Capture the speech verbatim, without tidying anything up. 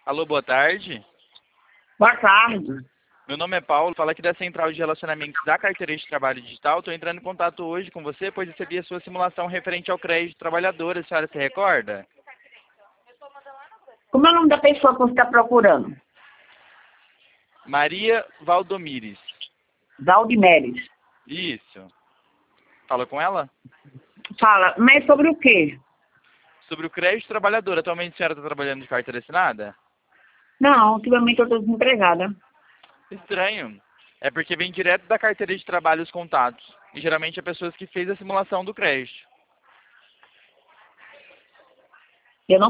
Alô, boa tarde. Boa tarde. Meu nome é Paulo, falo aqui da Central de Relacionamentos da Carteira de Trabalho Digital. Estou entrando em contato hoje com você, pois recebi a sua simulação referente ao crédito trabalhador. A senhora se recorda? Como é o nome da pessoa que você está procurando? Maria Valdomires. Valdimeres. Isso. Fala com ela? Fala, mas sobre o quê? Sobre o crédito trabalhador. Atualmente a senhora está trabalhando de carteira assinada? Não, ultimamente eu estou desempregada. Estranho. É porque vem direto da carteira de trabalho os contatos. E geralmente é pessoas que fez a simulação do crédito.